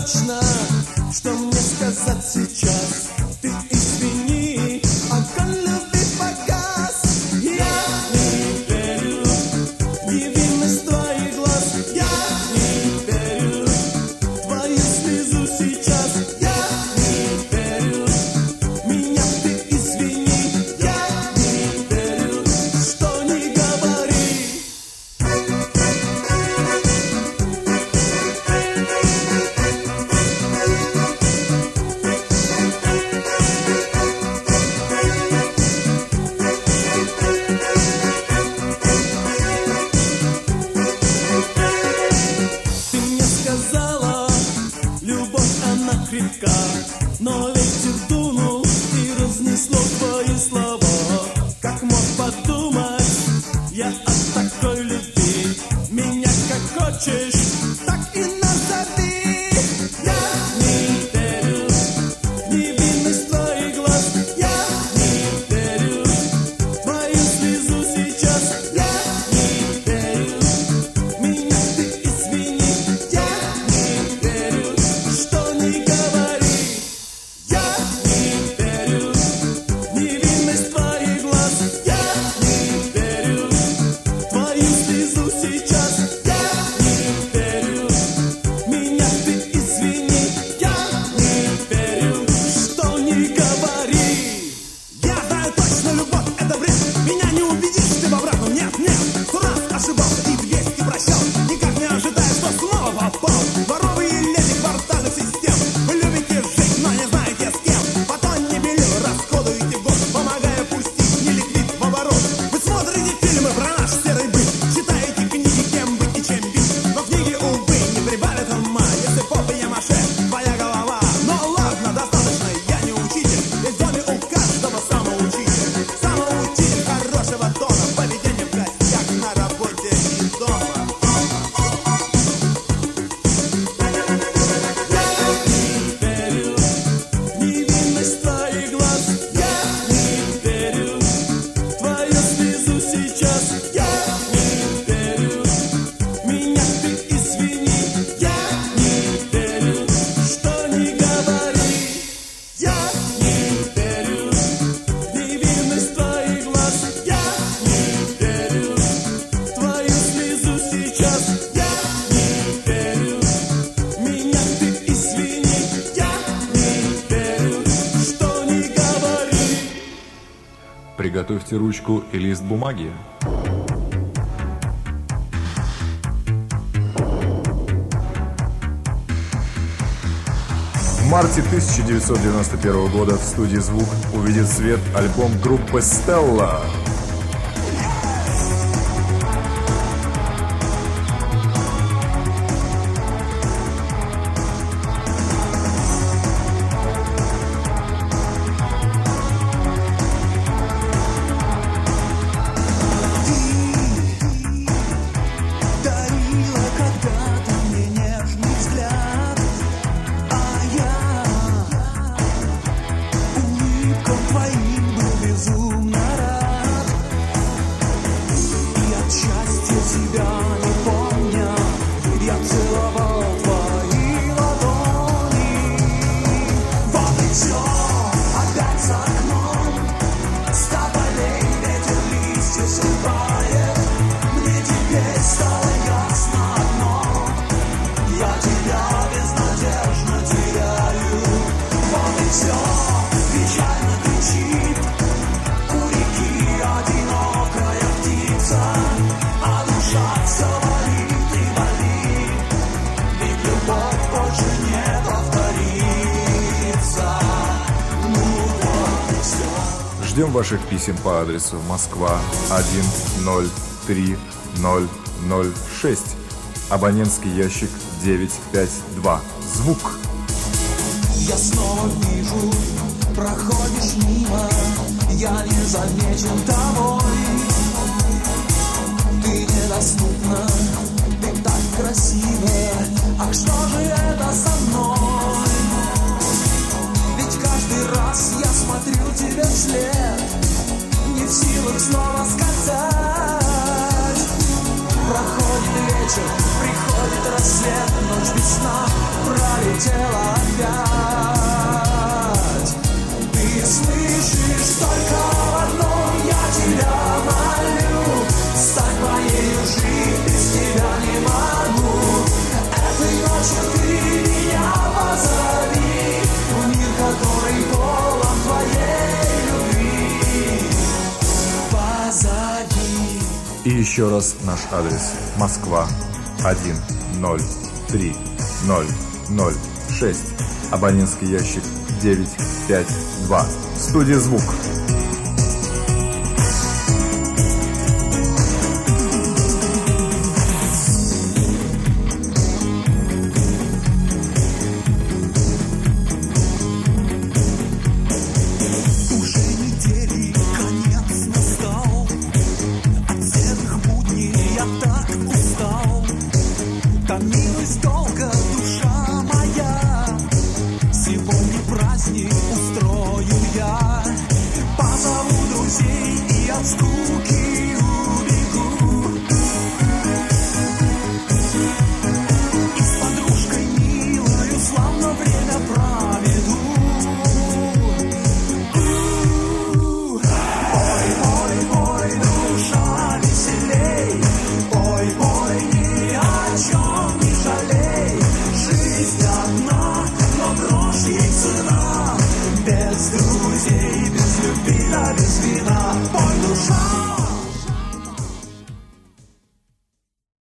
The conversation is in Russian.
точно, что мне сказать сейчас. Ты извини, огонь любви погас. Я не верю в невинность твоих глаз. Я не верю в твою слезу сейчас. Я не верю, меня ты извини. Я не верю, что не говори. Ты мне сказала, любовь она крепка, но ветер дунул и разнесло твои слова. Как мог подумать я от такой любви? Меня как хочешь, так и назови. Я не верю в невинность твоих глаз. Я не верю в твою слезу сейчас. Я не верю, меня ты извини. Я не верю, что не говори. Я не верю в невинность твоих глаз. Я не верю в твою слезу сейчас. Я не верю, меня ты извини. Я не верю, что не говори. Я знаю точно, любовь — это бред. Меня не убедишь ты в обратном. Нет, нет, 100 раз ошибался и 200 прощал. Никак не ожидая, что снова попал. Воровые леди квартальных систем. Вы любите жить, но не знаете с кем. Потом не бели, расходуете год, помогая пустить неликвид в оборот. Вы смотрите фильмы про наш серый быт, читаете книги, кем быть и чем бить. Но книги, увы, не прибавят ума, если попье-маше твоя голова. Но ладно, достаточно, я не учитель. Ведь в доме у каждого самоучитель. Самоучитель хорошего тона, поведение в гостях, на работе и дома. Верю в невинность твоих глаз. Я не верю в твою слезу сейчас. Я не верю, меня ты извини. Я не верю, что не говори. Я не верю в невинность твоих глаз. Я не верю в твою слезу сейчас. Я не верю, меня ты извини. Я не верю, что не говори. Приготовьте ручку и лист бумаги. В марте 1991 года в студии «Звук» увидит свет альбом группы «Стелла». Дарила когда-то мне нежный взгляд, а я улыбкам твоим был безумно рад. И от счастья себя не помня, я целовал твои ладони. Вот и все, опять за окном, с тополей ветер листья срывает. Мне теперь стало ясно одно: я тебя безнадежно теряю. Вот и все, печально кричит у реки одинокая птица, а душа все болит и болит, ведь любовь больше не повторится. Ну вот и все. Ждем ваших писем по адресу Москва 103006, абонентский ящик 952. «Звук». Я снова вижу, проходишь мимо, я не замечен тобой. Ты недоступна, ты так красива, ах, что же это со мной? Ведь каждый раз я смотрю тебе вслед, не в силах снова сказать. Проходит вечер, приходит рассвет, ночь без сна, пролетает хотела опять. Ты слышишь только в одном, я тебя молю, стань моей, жить без тебя не могу. Этой ночью ты меня позови в мир, который полон твоей любви. Позови. И еще раз наш адрес: Москва, 103-006, абонентский ящик 952. Студия «Звук».